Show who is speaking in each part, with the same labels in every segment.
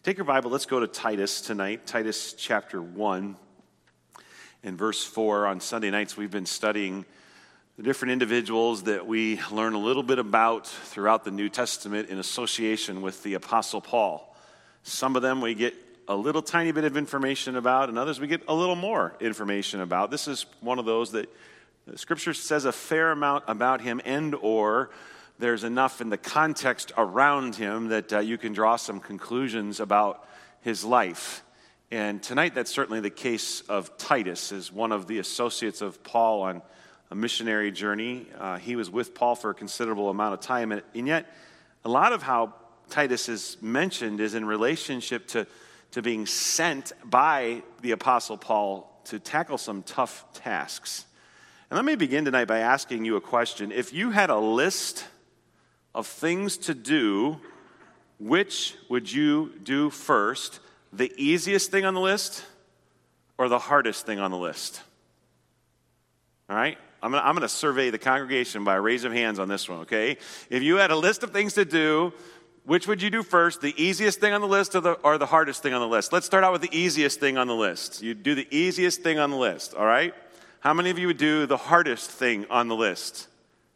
Speaker 1: Take your Bible, let's go to Titus tonight, Titus chapter 1 and verse 4. On Sunday nights, we've been studying the different individuals that we learn a little bit about throughout the New Testament in association with the Apostle Paul. Some of them we get a little tiny bit of information about, and others we get a little more information about. This is one of those that the Scripture says a fair amount about him, and or there's enough in the context around him that you can draw some conclusions about his life. And tonight that's certainly the case of Titus, as one of the associates of Paul on a missionary journey. He was with Paul for a considerable amount of time, and yet a lot of how Titus is mentioned is in relationship to being sent by the Apostle Paul to tackle some tough tasks. And let me begin tonight by asking you a question. If you had a list of things to do, which would you do first? The easiest thing on the list or the hardest thing on the list? All right? I'm going to survey the congregation by a raise of hands on this one, okay? If you had a list of things to do, which would you do first? The easiest thing on the list or the hardest thing on the list? Let's start out with the easiest thing on the list. You'd do the easiest thing on the list, all right? How many of you would do the hardest thing on the list?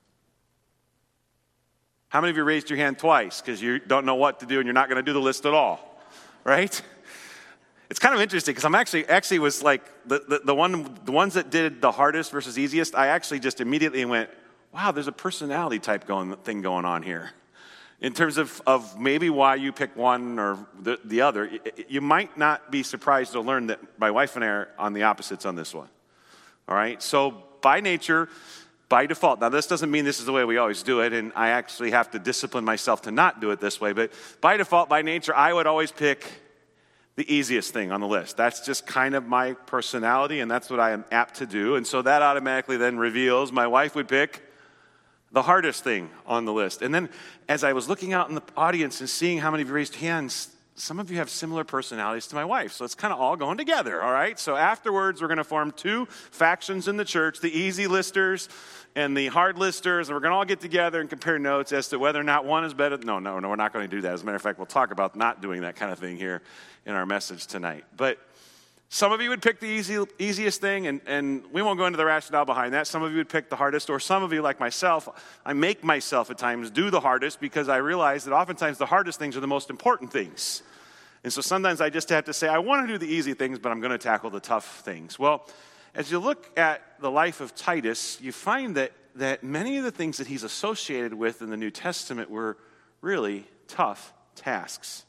Speaker 1: How many of you raised your hand twice because you don't know what to do and you're not going to do the list at all, right? It's kind of interesting because I'm actually was like the ones that did the hardest versus easiest. I actually just immediately went, wow, there's a personality type thing going on here. In terms of maybe why you pick one or the other, you might not be surprised to learn that my wife and I are on the opposites on this one. All right, so by nature, by default, now this doesn't mean this is the way we always do it, and I actually have to discipline myself to not do it this way, but by default, by nature, I would always pick the easiest thing on the list. That's just kind of my personality, and that's what I am apt to do, and so that automatically then reveals my wife would pick the hardest thing on the list. And then as I was looking out in the audience and seeing how many of you raised hands, some of you have similar personalities to my wife, so it's kind of all going together, all right? So afterwards, we're going to form two factions in the church, the easy listers and the hard listers, and we're going to all get together and compare notes as to whether or not one is better. No, we're not going to do that. As a matter of fact, we'll talk about not doing that kind of thing here in our message tonight. But some of you would pick the easiest thing, and we won't go into the rationale behind that. Some of you would pick the hardest, or some of you, like myself, I make myself at times do the hardest because I realize that oftentimes the hardest things are the most important things. And so sometimes I just have to say, I want to do the easy things, but I'm going to tackle the tough things. Well, as you look at the life of Titus, you find that many of the things that he's associated with in the New Testament were really tough tasks.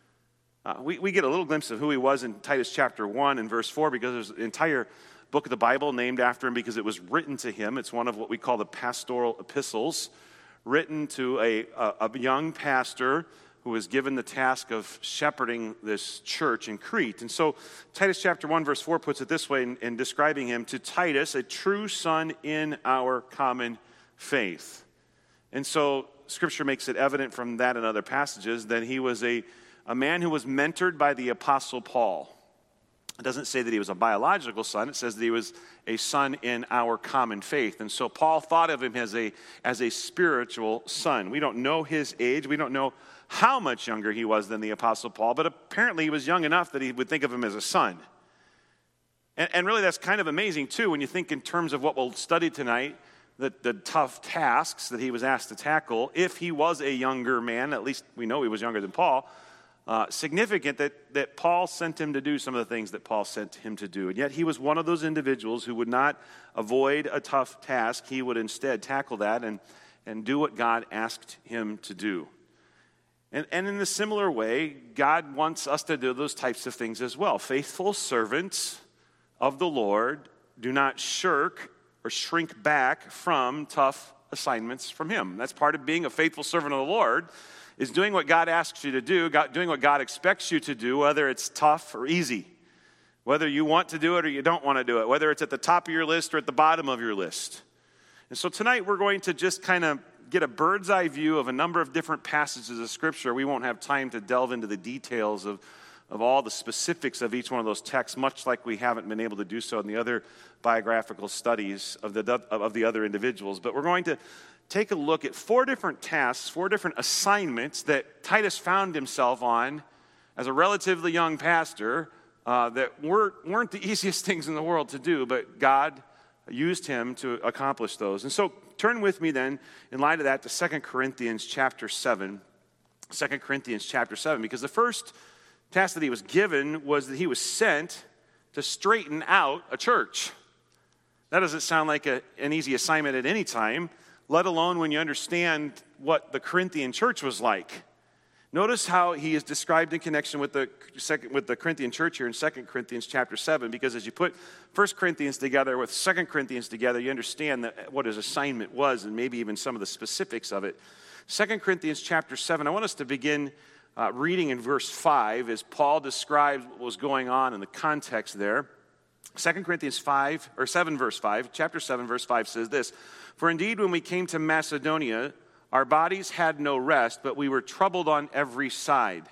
Speaker 1: We get a little glimpse of who he was in Titus chapter 1 and verse 4 because there's an entire book of the Bible named after him because it was written to him. It's one of what we call the pastoral epistles, written to a young pastor who was given the task of shepherding this church in Crete. And so Titus chapter 1 verse 4 puts it this way in describing him: to Titus, a true son in our common faith. And so Scripture makes it evident from that and other passages that he was a man who was mentored by the Apostle Paul. It doesn't say that he was a biological son. It says that he was a son in our common faith. And so Paul thought of him as a spiritual son. We don't know his age. We don't know how much younger he was than the Apostle Paul, but apparently he was young enough that he would think of him as a son. And really that's kind of amazing too when you think in terms of what we'll study tonight, the tough tasks that he was asked to tackle. If he was a younger man, at least we know he was younger than Paul, significant that Paul sent him to do some of the things that Paul sent him to do. And yet he was one of those individuals who would not avoid a tough task. He would instead tackle that and do what God asked him to do. And in a similar way, God wants us to do those types of things as well. Faithful servants of the Lord do not shirk or shrink back from tough assignments from him. That's part of being a faithful servant of the Lord, is doing what God asks you to do, doing what God expects you to do, whether it's tough or easy, whether you want to do it or you don't want to do it, whether it's at the top of your list or at the bottom of your list. And so tonight we're going to just kind of get a bird's eye view of a number of different passages of Scripture. We won't have time to delve into the details of all the specifics of each one of those texts, much like we haven't been able to do so in the other biographical studies of the other individuals. But we're going to take a look at 4 different tasks, 4 different assignments that Titus found himself on as a relatively young pastor that weren't the easiest things in the world to do, but God used him to accomplish those. And so turn with me then, in light of that, to 2 Corinthians chapter 7. 2 Corinthians chapter 7, because the first task that he was given was that he was sent to straighten out a church. That doesn't sound like an easy assignment at any time, let alone when you understand what the Corinthian church was like. Notice how he is described in connection with the Corinthian church here in 2 Corinthians chapter 7, because as you put 1 Corinthians together with 2 Corinthians together, you understand what his assignment was and maybe even some of the specifics of it. 2 Corinthians chapter 7, I want us to begin reading in verse 5 as Paul describes what was going on in the context there. 2 Corinthians 7 verse 5, chapter 7 verse 5 says this, "For indeed when we came to Macedonia, our bodies had no rest, but we were troubled on every side.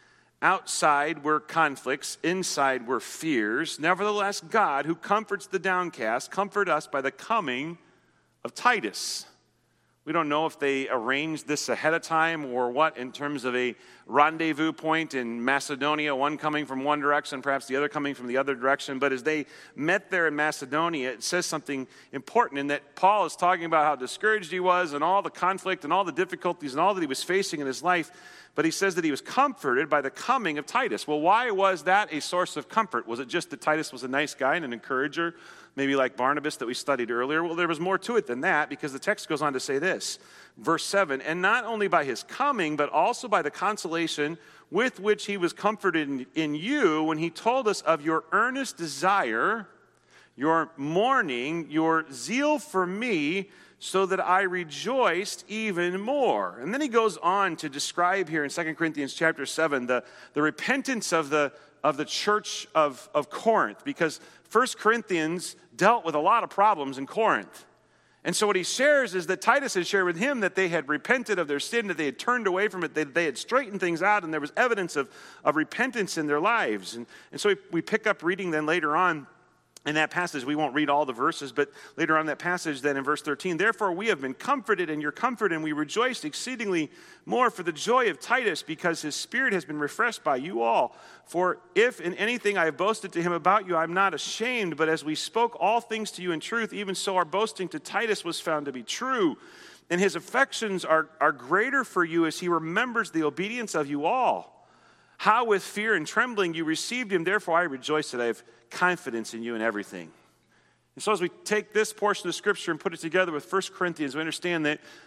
Speaker 1: Outside were conflicts, inside were fears. Nevertheless, God, who comforts the downcast, comforted us by the coming of Titus." We don't know if they arranged this ahead of time or what in terms of a rendezvous point in Macedonia, one coming from one direction, perhaps the other coming from the other direction. But as they met there in Macedonia, it says something important in that Paul is talking about how discouraged he was and all the conflict and all the difficulties and all that he was facing in his life. But he says that he was comforted by the coming of Titus. Well, why was that a source of comfort? Was it just that Titus was a nice guy and an encourager, maybe like Barnabas that we studied earlier? Well, there was more to it than that, because the text goes on to say this. Verse 7, "And not only by his coming, but also by the consolation with which he was comforted in you when he told us of your earnest desire, your mourning, your zeal for me, so that I rejoiced even more." And then he goes on to describe here in 2 Corinthians chapter 7 the repentance of the church of Corinth, because 1 Corinthians dealt with a lot of problems in Corinth. And so what he shares is that Titus had shared with him that they had repented of their sin, that they had turned away from it, they had straightened things out, and there was evidence of repentance in their lives. And so we pick up reading then later on in that passage. We won't read all the verses, but later on in that passage then in verse 13, "Therefore we have been comforted in your comfort, and we rejoiced exceedingly more for the joy of Titus, because his spirit has been refreshed by you all. For if in anything I have boasted to him about you, I am not ashamed, but as we spoke all things to you in truth, even so our boasting to Titus was found to be true. And his affections are greater for you as he remembers the obedience of you all. How with fear and trembling you received him, therefore I rejoice that I have confidence in you in everything." And so as we take this portion of Scripture and put it together with 1 Corinthians, we understand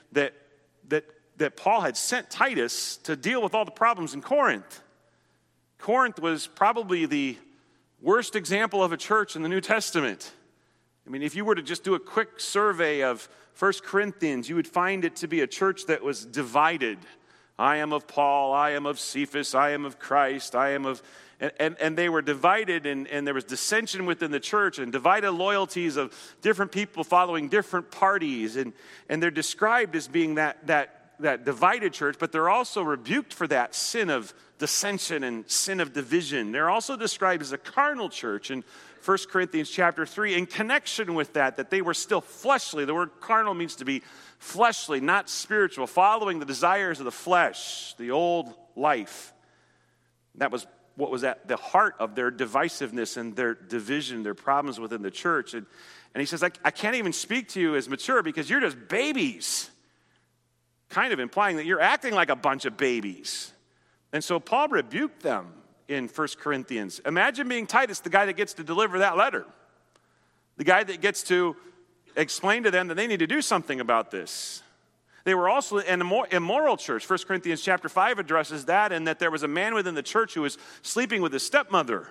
Speaker 1: that Paul had sent Titus to deal with all the problems in Corinth. Corinth was probably the worst example of a church in the New Testament. I mean, if you were to just do a quick survey of 1 Corinthians, you would find it to be a church that was divided. I am of Paul, I am of Cephas, I am of Christ, I am of... And they were divided, and there was dissension within the church and divided loyalties of different people following different parties. And they're described as being that divided church, but they're also rebuked for that sin of dissension and sin of division. They're also described as a carnal church in 1 Corinthians chapter 3 in connection with that they were still fleshly. The word carnal means to be fleshly, not spiritual, following the desires of the flesh, the old life. That was what was at the heart of their divisiveness and their division, their problems within the church. And he says, I can't even speak to you as mature because you're just babies. Kind of implying that you're acting like a bunch of babies. And so Paul rebuked them in 1 Corinthians. Imagine being Titus, the guy that gets to deliver that letter. The guy that gets to explain to them that they need to do something about this. They were also an immoral church. 1 Corinthians chapter 5 addresses that, and that there was a man within the church who was sleeping with his stepmother.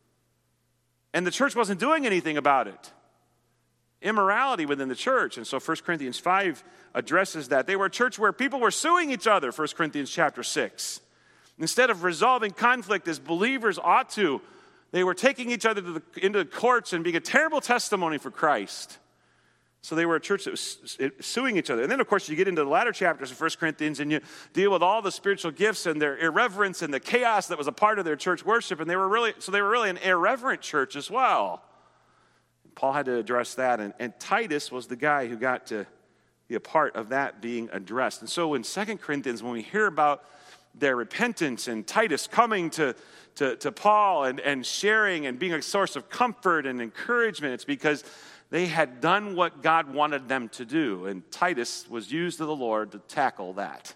Speaker 1: And the church wasn't doing anything about it. Immorality within the church. And so 1 Corinthians 5 addresses that. They were a church where people were suing each other, 1 Corinthians chapter 6. Instead of resolving conflict as believers ought to, they were taking each other into the courts and being a terrible testimony for Christ. So they were a church that was suing each other. And then, of course, you get into the latter chapters of 1 Corinthians and you deal with all the spiritual gifts and their irreverence and the chaos that was a part of their church worship. And they were really an irreverent church as well. And Paul had to address that. And Titus was the guy who got to be a part of that being addressed. And so in 2 Corinthians, when we hear about their repentance and Titus coming to Paul and sharing and being a source of comfort and encouragement. It's because they had done what God wanted them to do. And Titus was used of the Lord to tackle that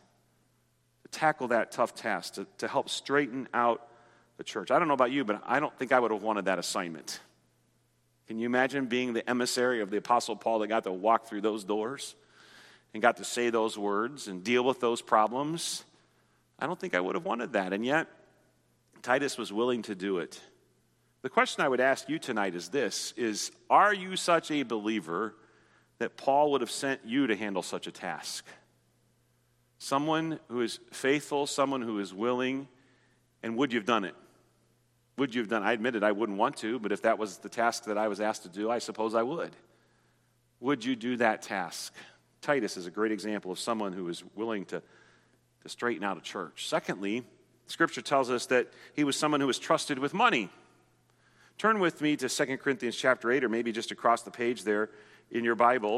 Speaker 1: tough task, to help straighten out the church. I don't know about you, but I don't think I would have wanted that assignment. Can you imagine being the emissary of the Apostle Paul that got to walk through those doors and got to say those words and deal with those problems? I don't think I would have wanted that. And yet, Titus was willing to do it. The question I would ask you tonight is this, are you such a believer that Paul would have sent you to handle such a task? Someone who is faithful, someone who is willing, and would you have done it? Would you have done it? I admitted I wouldn't want to, but if that was the task that I was asked to do, I suppose I would. Would you do that task? Titus is a great example of someone who is willing to straighten out a church. Secondly, Scripture tells us that he was someone who was trusted with money. Turn with me to 2 Corinthians chapter 8, or maybe just across the page there in your Bible.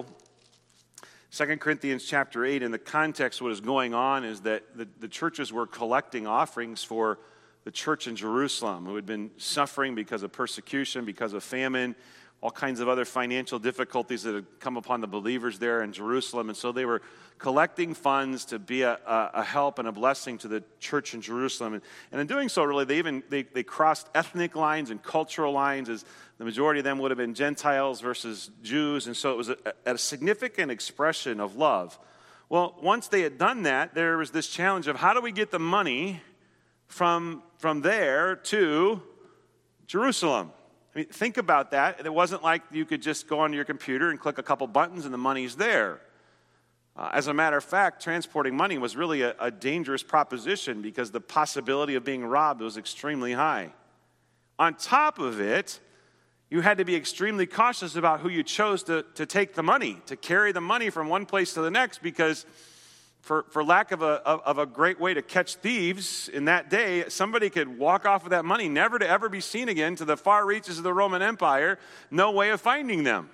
Speaker 1: 2 Corinthians chapter 8, in the context, what is going on is that the churches were collecting offerings for the church in Jerusalem, who had been suffering because of persecution, because of famine, all kinds of other financial difficulties that had come upon the believers there in Jerusalem. And so they were collecting funds to be a help and a blessing to the church in Jerusalem. And in doing so, really, they crossed ethnic lines and cultural lines, as the majority of them would have been Gentiles versus Jews. And so it was a significant expression of love. Well, once they had done that, there was this challenge of how do we get the money from there to Jerusalem? I mean, think about that. It wasn't like you could just go onto your computer and click a couple buttons and the money's there. As a matter of fact, transporting money was really a dangerous proposition because the possibility of being robbed was extremely high. On top of it, you had to be extremely cautious about who you chose to take the money, to carry the money from one place to the next, because for lack of a great way to catch thieves in that day, somebody could walk off with that money, never to ever be seen again, to the far reaches of the Roman Empire, no way of finding them.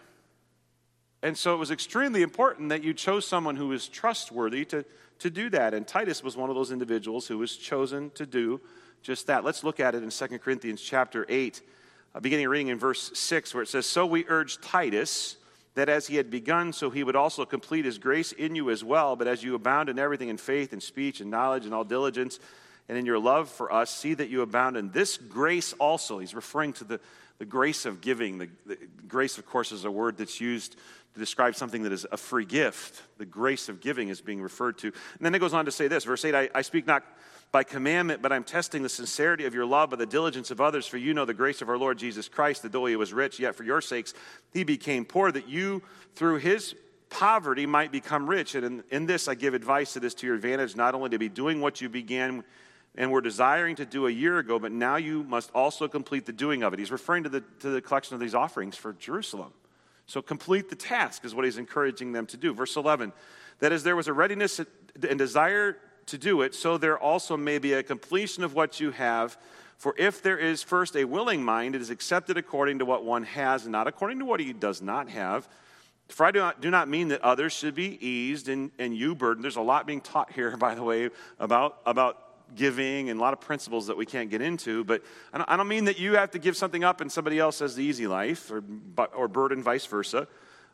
Speaker 1: And so it was extremely important that you chose someone who was trustworthy to do that. And Titus was one of those individuals who was chosen to do just that. Let's look at it in 2 Corinthians chapter 8, beginning reading in verse 6, where it says, "So we urge Titus, that as he had begun, so he would also complete his grace in you as well. But as you abound in everything, in faith and speech and knowledge and all diligence, and in your love for us, see that you abound in this grace also." He's referring to the grace of giving. The grace, of course, is a word that's used to describe something that is a free gift. The grace of giving is being referred to. And then it goes on to say this, verse 8, I speak not by commandment, but I'm testing the sincerity of your love by the diligence of others. For you know the grace of our Lord Jesus Christ, that though he was rich, yet for your sakes he became poor, that you through his poverty might become rich. And in this I give advice that is to your advantage, not only to be doing what you began and were desiring to do a year ago, but now you must also complete the doing of it. He's referring to the collection of these offerings for Jerusalem. So complete the task is what he's encouraging them to do. Verse 11, that as there was a readiness and desire to do it, so there also may be a completion of what you have. For if there is first a willing mind, it is accepted according to what one has, and not according to what he does not have. For I do not mean that others should be eased and you burdened. There's a lot being taught here, by the way, about giving and a lot of principles that we can't get into. But I don't mean that you have to give something up and somebody else has the easy life, or burden, vice versa.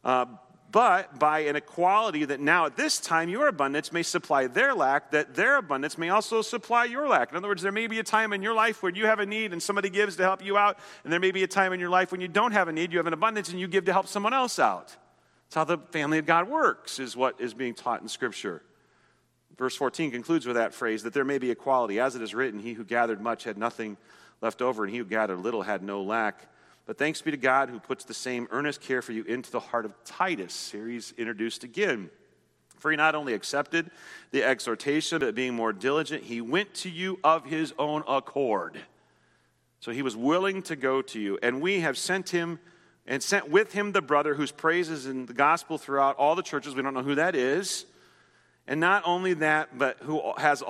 Speaker 1: But by an equality that now at this time your abundance may supply their lack, that their abundance may also supply your lack. In other words, there may be a time in your life when you have a need and somebody gives to help you out, and there may be a time in your life when you don't have a need, you have an abundance, and you give to help someone else out. That's how the family of God works, is what is being taught in Scripture. Verse 14 concludes with that phrase, that there may be equality. As it is written, he who gathered much had nothing left over, and he who gathered little had no lack. But thanks be to God who puts the same earnest care for you into the heart of Titus. Here he's introduced again. For he not only accepted the exhortation, but being more diligent, he went to you of his own accord. So he was willing to go to you. And we have sent him and sent with him the brother whose praise is in the gospel throughout all the churches. We don't know who that is. And not only that, but who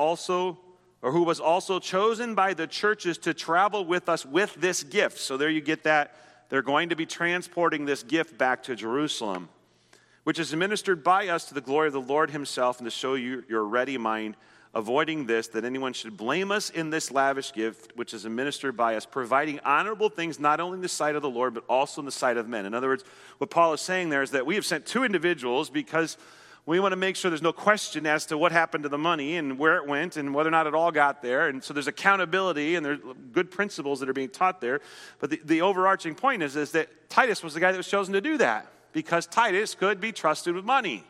Speaker 1: was also chosen by the churches to travel with us with this gift. So there you get that. They're going to be transporting this gift back to Jerusalem, which is administered by us to the glory of the Lord himself, and to show you your ready mind avoiding this, that anyone should blame us in this lavish gift, which is administered by us, providing honorable things not only in the sight of the Lord, but also in the sight of men. In other words, what Paul is saying there is that we have sent two individuals because we want to make sure there's no question as to what happened to the money and where it went and whether or not it all got there. And so there's accountability and there's good principles that are being taught there. But the overarching point is that Titus was the guy that was chosen to do that because Titus could be trusted with money.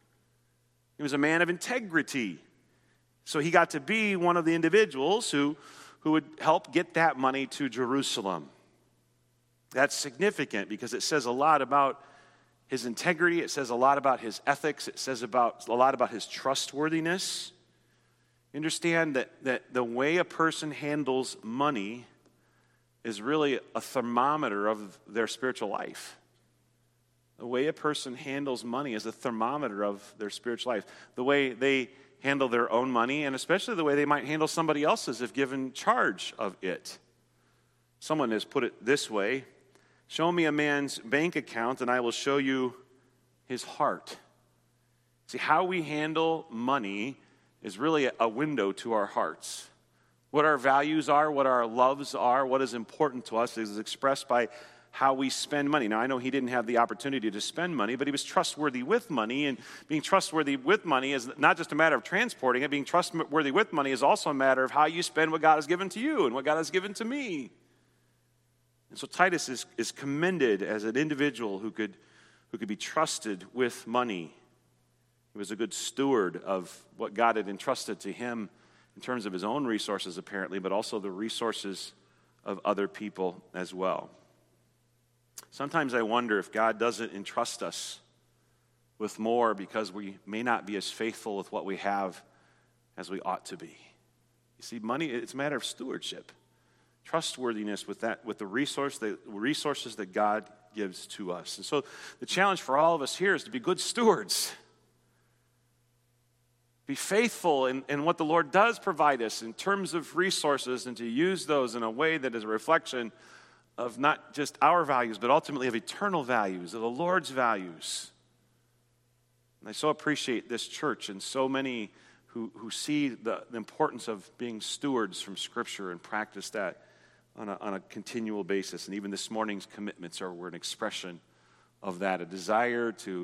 Speaker 1: He was a man of integrity. So he got to be one of the individuals who would help get that money to Jerusalem. That's significant because it says a lot about his integrity. It says a lot about his ethics. It says a lot about his trustworthiness. You understand that the way a person handles money is really a thermometer of their spiritual life. The way a person handles money is a thermometer of their spiritual life. The way they handle their own money, and especially the way they might handle somebody else's if given charge of it. Someone has put it this way: show me a man's bank account and I will show you his heart. See, how we handle money is really a window to our hearts. What our values are, what our loves are, what is important to us is expressed by how we spend money. Now, I know he didn't have the opportunity to spend money, but he was trustworthy with money, and being trustworthy with money is not just a matter of transporting it. Being trustworthy with money is also a matter of how you spend what God has given to you and what God has given to me. And so Titus is commended as an individual who could be trusted with money. He was a good steward of what God had entrusted to him in terms of his own resources, apparently, but also the resources of other people as well. Sometimes I wonder if God doesn't entrust us with more because we may not be as faithful with what we have as we ought to be. You see, money, it's a matter of stewardship. Trustworthiness with the resources that God gives to us. And so the challenge for all of us here is to be good stewards. Be faithful in what the Lord does provide us in terms of resources and to use those in a way that is a reflection of not just our values, but ultimately of eternal values, of the Lord's values. And I so appreciate this church and so many who see the importance of being stewards from Scripture and practice that on a continual basis. And even this morning's commitments were an expression of that, a desire to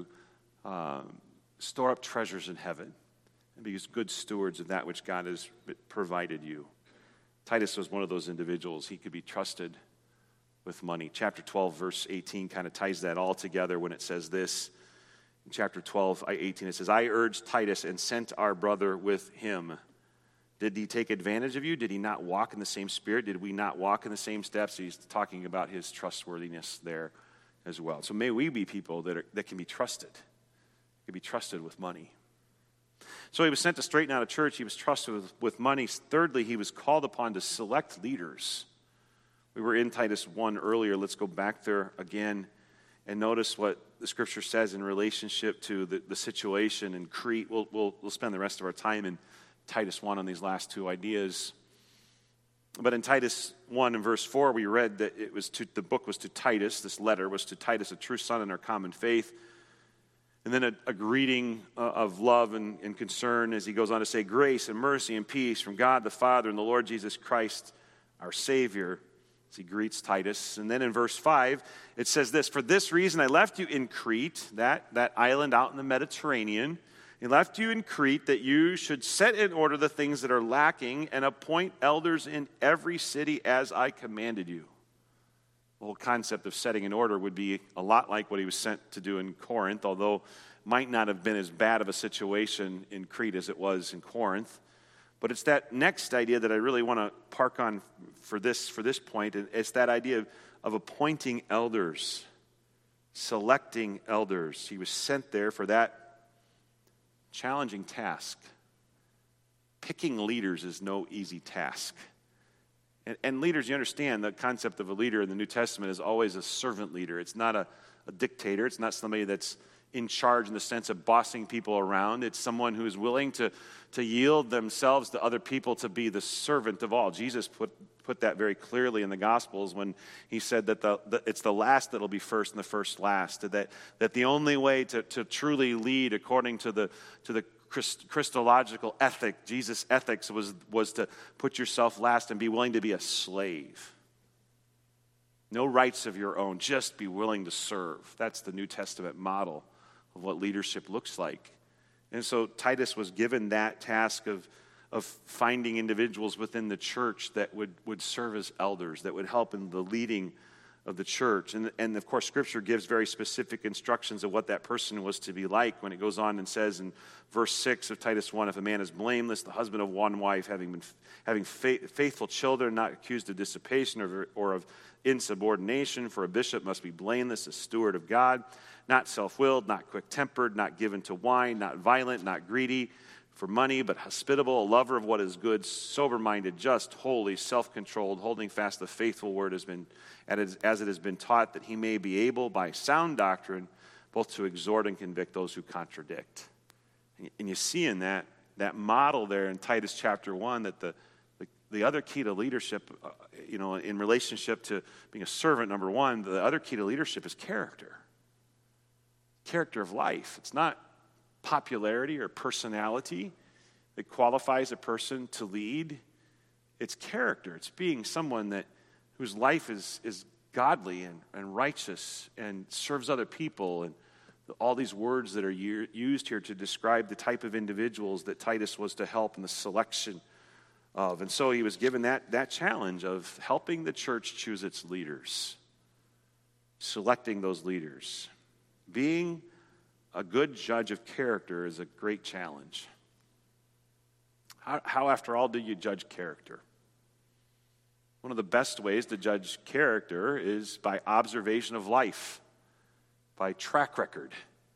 Speaker 1: store up treasures in heaven and be good stewards of that which God has provided you. Titus was one of those individuals. He could be trusted with money. Chapter 12, verse 18 kind of ties that all together when it says this. In chapter 12, 18, it says, I urged Titus and sent our brother with him. Did he take advantage of you? Did he not walk in the same spirit? Did we not walk in the same steps? He's talking about his trustworthiness there as well. So may we be people that can be trusted. Can be trusted with money. So he was sent to straighten out a church. He was trusted with money. Thirdly, he was called upon to select leaders. We were in Titus 1 earlier. Let's go back there again and notice what the Scripture says in relationship to the situation in Crete. We'll spend the rest of our time in Titus 1 on these last two ideas. But in Titus 1 and verse 4, we read that the book was to Titus. This letter was to Titus, a true son in our common faith. And then a greeting of love and concern as he goes on to say, grace and mercy and peace from God the Father and the Lord Jesus Christ, our Savior, as he greets Titus. And then in verse 5, it says this, for this reason I left you in Crete, that island out in the Mediterranean. I left you in Crete that you should set in order the things that are lacking and appoint elders in every city as I commanded you. The whole concept of setting in order would be a lot like what he was sent to do in Corinth, although it might not have been as bad of a situation in Crete as it was in Corinth. But it's that next idea that I really want to park on for this point. It's that idea of appointing elders, selecting elders. He was sent there for that challenging task. Picking leaders is no easy task. And leaders, you understand the concept of a leader in the New Testament is always a servant leader. It's not a dictator. It's not somebody that's in charge in the sense of bossing people around. It's someone who is willing to yield themselves to other people to be the servant of all. Jesus put that very clearly in the Gospels when he said that it's the last that'll be first and the first last. That the only way to truly lead according to the Christological ethic, Jesus' ethics was to put yourself last and be willing to be a slave. No rights of your own, just be willing to serve. That's the New Testament model of what leadership looks like. And so Titus was given that task of finding individuals within the church that would serve as elders, that would help in the leading of the church. And of course, Scripture gives very specific instructions of what that person was to be like when it goes on and says in verse 6 of Titus 1, if a man is blameless, the husband of one wife, having faithful children, not accused of dissipation or of insubordination, for a bishop must be blameless, a steward of God, not self-willed, not quick-tempered, not given to wine, not violent, not greedy for money, but hospitable, a lover of what is good, sober-minded, just, holy, self-controlled, holding fast the faithful word as it has been taught, that he may be able by sound doctrine both to exhort and convict those who contradict. And you see in that model there in Titus chapter 1 that the other key to leadership, in relationship to being a servant, number one, the other key to leadership is character. Character of life. It's not popularity or personality that qualifies a person to lead. It's character. It's being someone whose life is godly and righteous and serves other people, and all these words that are used here to describe the type of individuals that Titus was to help in the selection of. And so he was given that challenge of helping the church choose its leaders, selecting those leaders. Being a good judge of character is a great challenge. How, after all, do you judge character? One of the best ways to judge character is by observation of life, by track record.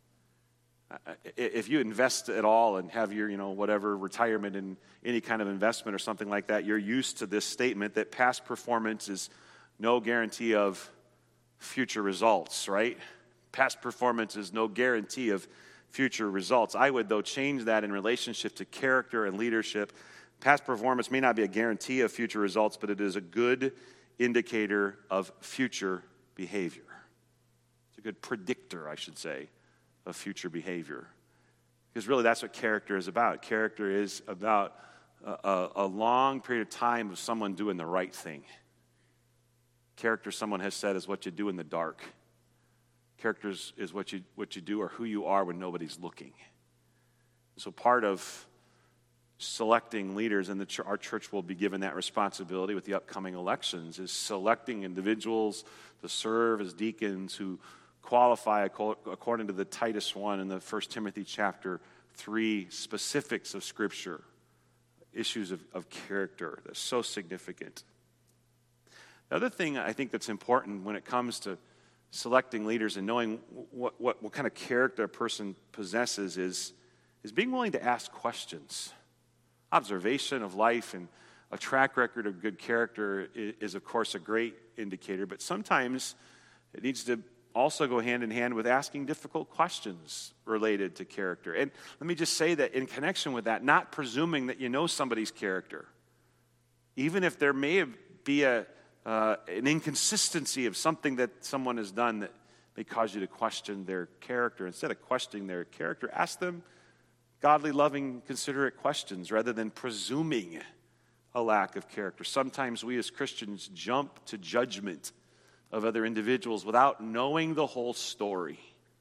Speaker 1: If you invest at all and have your, whatever retirement in any kind of investment or something like that, you're used to this statement that past performance is no guarantee of future results, right? Past performance is no guarantee of future results. I would, though, change that in relationship to character and leadership. Past performance may not be a guarantee of future results, but it is a good indicator of future behavior. It's a good predictor, I should say, of future behavior. Because really that's what character is about. Character is about a long period of time of someone doing the right thing. Character, someone has said, is what you do in the dark. Character is what you do or who you are when nobody's looking. So part of selecting leaders, and our church will be given that responsibility with the upcoming elections, is selecting individuals to serve as deacons who qualify according to the Titus 1 and the 1 Timothy chapter 3 specifics of Scripture, issues of character. That's so significant. The other thing I think that's important when it comes to selecting leaders and knowing what kind of character a person possesses is being willing to ask questions. Observation of life and a track record of good character is of course, a great indicator, but sometimes it needs to also go hand in hand with asking difficult questions related to character. And let me just say that in connection with that, not presuming that you know somebody's character, even if there may be an inconsistency of something that someone has done that may cause you to question their character. Instead of questioning their character, ask them godly, loving, considerate questions rather than presuming a lack of character. Sometimes we as Christians jump to judgment of other individuals without knowing the whole story.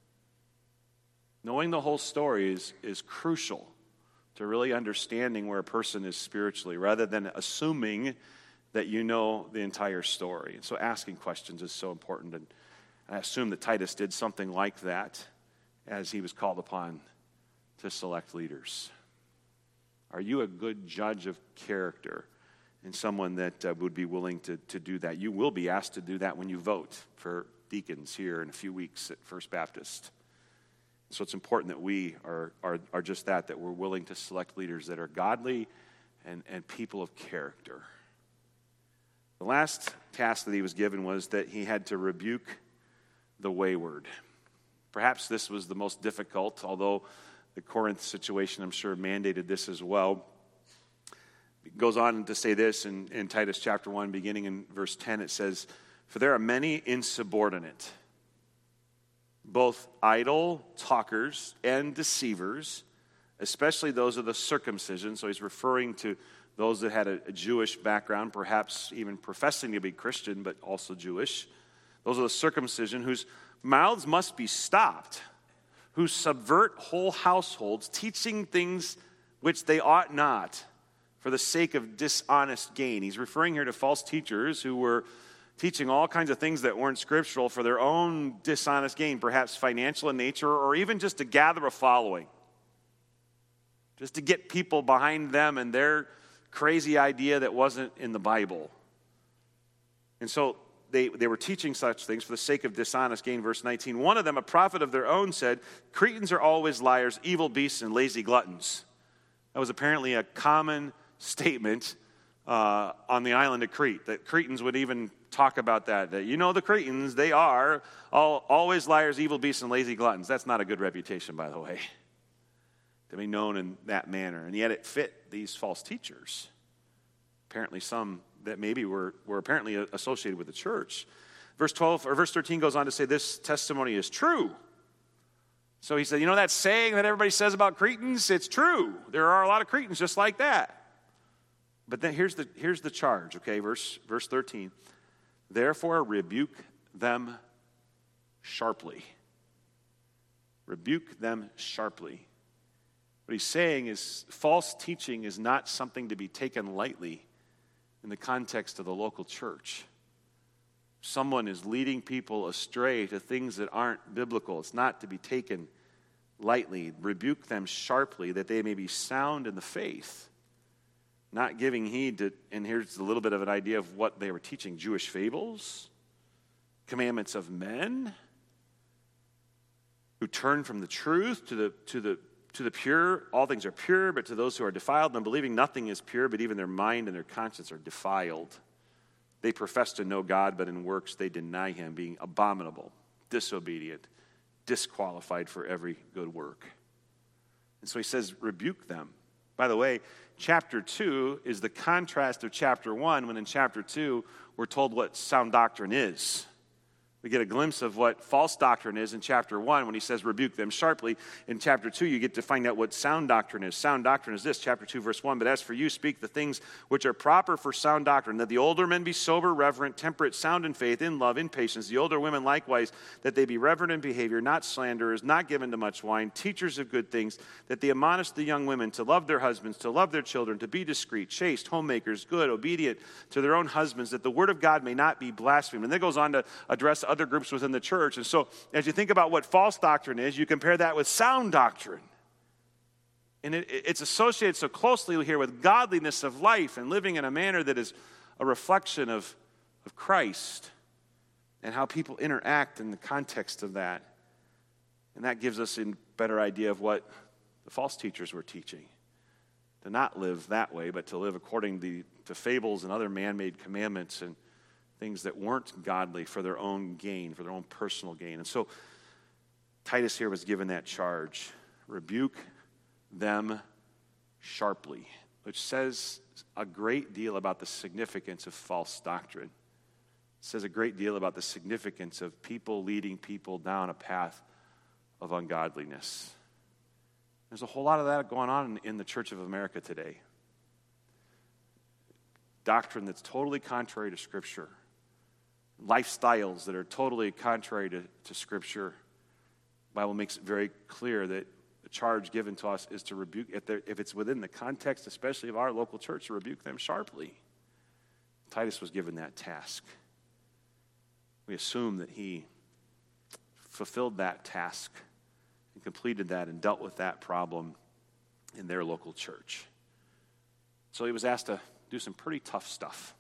Speaker 1: Knowing the whole story is crucial to really understanding where a person is spiritually, rather than assuming that you know the entire story. And so asking questions is so important. And I assume that Titus did something like that as he was called upon to select leaders. Are you a good judge of character and someone that would be willing to do that? You will be asked to do that when you vote for deacons here in a few weeks at First Baptist. So it's important that we are just that we're willing to select leaders that are godly and people of character. The last task that he was given was that he had to rebuke the wayward. Perhaps this was the most difficult, although the Corinth situation, I'm sure, mandated this as well. It goes on to say this in Titus chapter 1, beginning in verse 10, it says, "For there are many insubordinate, both idle talkers and deceivers, especially those of the circumcision. So he's referring to those that had a Jewish background, perhaps even professing to be Christian, but also Jewish. Those are the circumcision whose mouths must be stopped, who subvert whole households, teaching things which they ought not for the sake of dishonest gain. He's referring here to false teachers who were teaching all kinds of things that weren't scriptural for their own dishonest gain, perhaps financial in nature, or even just to gather a following, just to get people behind them and their crazy idea that wasn't in the Bible. And so they were teaching such things for the sake of dishonest gain. Verse 19, one of them, a prophet of their own, said, Cretans are always liars, evil beasts, and lazy gluttons. That was apparently a common statement on the island of Crete, that Cretans would even talk about that you know the Cretans, they are always liars, evil beasts, and lazy gluttons. That's not a good reputation, by the way, to be known in that manner. And yet it fit these false teachers. Apparently some that maybe were apparently associated with the church. Verse 13 goes on to say this testimony is true. So he said, you know that saying that everybody says about Cretans? It's true. There are a lot of Cretans just like that. But then here's the charge, okay? Verse 13. Therefore rebuke them sharply. Rebuke them sharply. What he's saying is false teaching is not something to be taken lightly in the context of the local church. Someone is leading people astray to things that aren't biblical. It's not to be taken lightly. Rebuke them sharply that they may be sound in the faith, not giving heed to, and here's a little bit of an idea of what they were teaching, Jewish fables, commandments of men who turn from the truth to the pure. All things are pure, but to those who are defiled and unbelieving, nothing is pure, but even their mind and their conscience are defiled. They profess to know God, but in works they deny him, being abominable, disobedient, disqualified for every good work. And so he says, rebuke them. By the way, chapter 2 is the contrast of chapter 1, when in chapter 2 we're told what sound doctrine is. We get a glimpse of what false doctrine is in chapter 1 when he says rebuke them sharply. In chapter 2, you get to find out what sound doctrine is. Sound doctrine is this, chapter 2, verse 1. But as for you, speak the things which are proper for sound doctrine, that the older men be sober, reverent, temperate, sound in faith, in love, in patience. The older women likewise, that they be reverent in behavior, not slanderers, not given to much wine, teachers of good things, that they admonish the young women to love their husbands, to love their children, to be discreet, chaste, homemakers, good, obedient to their own husbands, that the word of God may not be blasphemed. And then it goes on to address other groups within the church. And so as you think about what false doctrine is, you compare that with sound doctrine. And it's associated so closely here with godliness of life and living in a manner that is a reflection of Christ and how people interact in the context of that. And that gives us a better idea of what the false teachers were teaching. To not live that way, but to live according to fables and other man-made commandments and things that weren't godly for their own gain, for their own personal gain. And so Titus here was given that charge. Rebuke them sharply, which says a great deal about the significance of false doctrine. It says a great deal about the significance of people leading people down a path of ungodliness. There's a whole lot of that going on in the Church of America today. Doctrine that's totally contrary to Scripture. Lifestyles that are totally contrary to Scripture. The Bible makes it very clear that the charge given to us is to rebuke, if it's within the context, especially of our local church, to rebuke them sharply. Titus was given that task. We assume that he fulfilled that task and completed that and dealt with that problem in their local church. So he was asked to do some pretty tough stuff.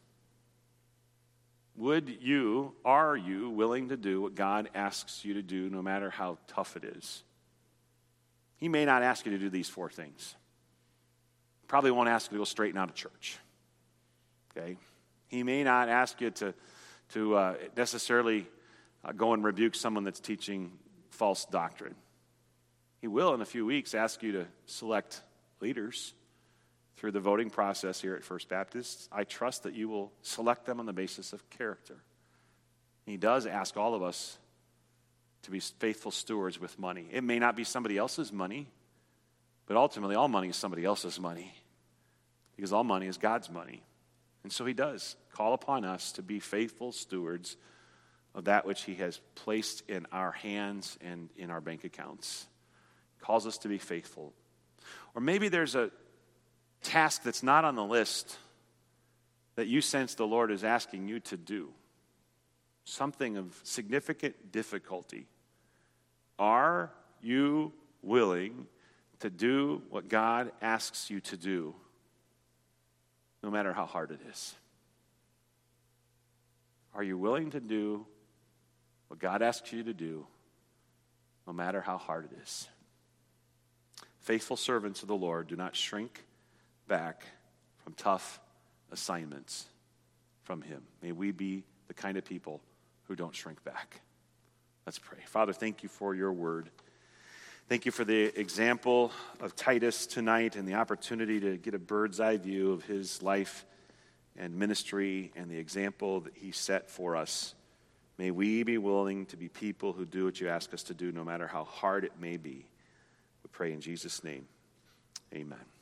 Speaker 1: Are you willing to do what God asks you to do, no matter how tough it is? He may not ask you to do these 4 things. Probably won't ask you to go straighten out a church. Okay? He may not ask you to necessarily go and rebuke someone that's teaching false doctrine. He will, in a few weeks, ask you to select leaders through the voting process here at First Baptist. I trust that you will select them on the basis of character. He does ask all of us to be faithful stewards with money. It may not be somebody else's money, But ultimately, all money is somebody else's money because all money is God's money. And so he does call upon us to be faithful stewards of that which he has placed in our hands and in our bank accounts. Calls us to be faithful. Or maybe there's a task that's not on the list that you sense the Lord is asking you to do. Something of significant difficulty. Are you willing to do what God asks you to do, no matter how hard it is? Are you willing to do what God asks you to do, no matter how hard it is? Faithful servants of the Lord do not shrink back from tough assignments from him. May we be the kind of people who don't shrink back. Let's pray. Father, thank you for your word. Thank you for the example of Titus tonight and the opportunity to get a bird's eye view of his life and ministry and the example that he set for us. May we be willing to be people who do what you ask us to do, no matter how hard it may be. We pray in Jesus' name. Amen.